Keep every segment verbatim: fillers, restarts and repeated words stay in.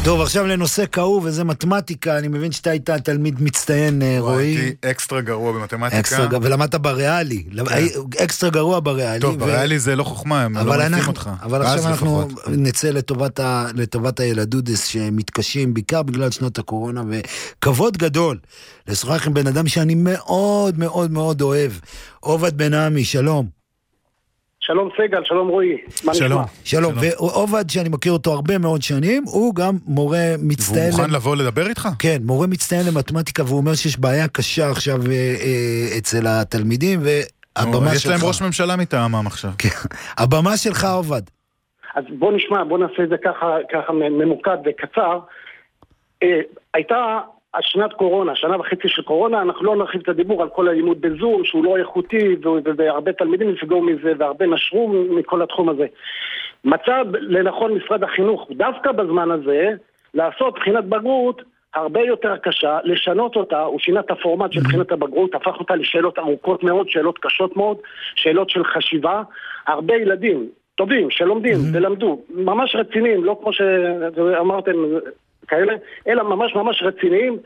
טוב, עכשיו לנושא כאוב, וזה מתמטיקה. אני מבין שאתה היית תלמיד מצטיין, רועי. הייתי אקסטרה גרוע במתמטיקה. אקסטרה, ולמדת בריאלי. אקסטרה גרוע בריאלי. טוב, בריאלי זה לא חוכמה, הם לא מנסים אותך. אבל עכשיו אנחנו נצא לטובת הילדודס שמתקשים, בעיקר בגלל שנות הקורונה, וכבוד גדול לשוחח עם בן אדם שאני מאוד מאוד מאוד אוהב. עובד בן עמי, שלום. שלום סגל, שלום רועי. שלום. שלום, ועובד שאני מכיר אותו הרבה מאוד שנים, הוא גם מורה מצטיין... והוא מוכן לבוא לדבר איתך? כן, מורה מצטיין למתמטיקה, והוא אומר שיש בעיה קשה עכשיו אצל התלמידים, והבמה שלך... יש להם ראש ממשלה מטעמם עכשיו. הבמה שלך, עובד. אז בוא נשמע, בוא נעשה את זה ככה ממוקד וקצר. הייתה... השנת קורונה, שנה וחצי של קורונה, אנחנו לא נרחיב את הדיבור על כל הלימוד בזום, שהוא לא איכותי, והרבה תלמידים נפגעו מזה, והרבה נשרו מכל התחום הזה. מצא לנכון משרד החינוך, דווקא בזמן הזה, לעשות בחינת בגרות הרבה יותר קשה, לשנות אותה, הוא שינה את הפורמט של בחינת הבגרות, הפך אותה לשאלות ארוכות מאוד, שאלות קשות מאוד, שאלות של חשיבה, הרבה ילדים טובים שלומדים ולמדו, ממש רציניים, לא כמו שאמרתם כאלה, אלא ממש ממש רציניים,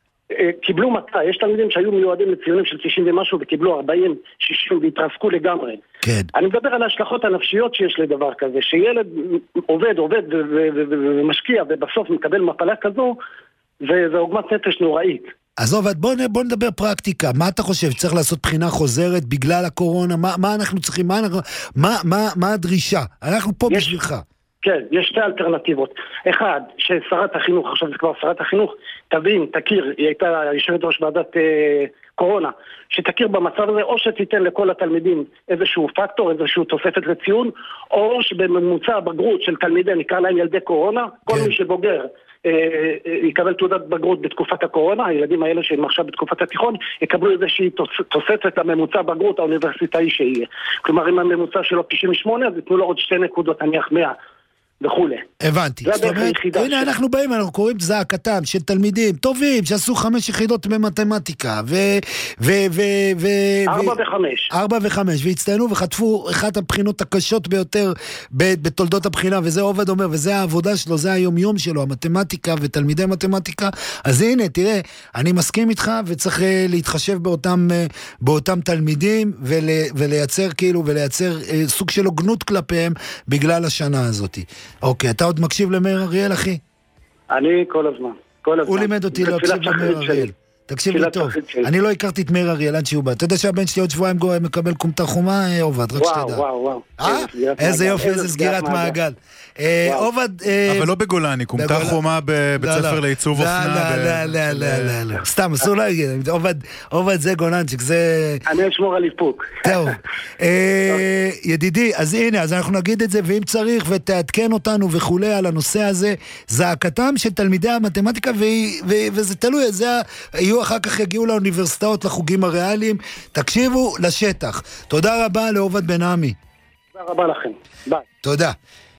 קיבלו מטה. יש תלמידים שהיו מיועדים לציונים של תשעים ומשהו וקיבלו ארבעים, שישים והתרסקו לגמרי. כן. אני מדבר על ההשלכות הנפשיות שיש לדבר כזה, שילד עובד, עובד ומשקיע ובסוף מקבל מפלה כזו, זה עוגמת נפש נוראית. אז עובד, בוא, בוא נדבר פרקטיקה. מה אתה חושב? צריך לעשות בחינה חוזרת בגלל הקורונה? מה, מה אנחנו צריכים? מה, מה, מה, מה הדרישה? אנחנו פה יש... בשבילך. כן, יש שתי אלטרנטיבות. אחד, ששרת החינוך, עכשיו זה כבר שרת החינוך, תבין, תכיר, היא הייתה יושבת ראש ועדת אה, קורונה, שתכיר במצב הזה, או שתיתן לכל התלמידים איזשהו פקטור, איזשהו תוספת לציון, או שבממוצע הבגרות של תלמידי, נקרא להם ילדי קורונה, כל כן. מי שבוגר אה, אה, יקבל תעודת בגרות בתקופת הקורונה, הילדים האלה שהם עכשיו בתקופת התיכון, יקבלו איזושהי תוספת לממוצע בגרות האוניברסיטאי שיהיה. כלומר, אם הממוצע שלו תשעים ושמונה, אז יתנו לו עוד שתי נקודות, נניח מאה. וכולי. הבנתי. זאת אומרת, הנה אנחנו באים, אנחנו קוראים זעקתם של תלמידים טובים, שעשו חמש יחידות במתמטיקה, ו... ו... ו... ו... ארבע וחמש. ארבע וחמש, והצטיינו וחטפו אחת הבחינות הקשות ביותר בתולדות הבחינה, וזה עובד אומר, וזה העבודה שלו, זה היומיום שלו, המתמטיקה ותלמידי מתמטיקה. אז הנה, תראה, אני מסכים איתך, וצריך להתחשב באותם, באותם תלמידים, ול... ולייצר כאילו, ולייצר סוג של הוגנות כלפיהם, בגלל השנה הזאת. אוקיי, אתה עוד מקשיב למאיר אריאל, אחי? אני כל הזמן, כל הזמן. הוא לימד אותי להקשיב למאיר אריאל. תקשיב לי טוב. אני לא הכרתי את מאיר אריאל עד שהוא בא. אתה יודע שהבן שלי עוד שבועיים מקבל קומטה חומה, עובד, רק שתדע. וואו, וואו, וואו. איזה יופי, איזה סגירת מעגל. עובד... אבל לא בגולני, קומטה חומה בבית ספר לעיצוב אופנה. לא, לא, לא, לא. סתם, אסור להגיד. עובד זה גולנצ'יק, זה... אני אשמור על איפוק. טוב. ידידי, אז הנה, אז אנחנו נגיד את זה, ואם צריך, ותעדכן אותנו וכולי על הנושא הזה, זעקתם של תלמידי המתמטיקה, וזה תלוי, זה יהיו אחר כך יגיעו לאוניברסיטאות, לחוגים הריאליים. תקשיבו לשטח. תודה רבה לעובד בן עמי. תודה רבה לכם. ביי. תודה.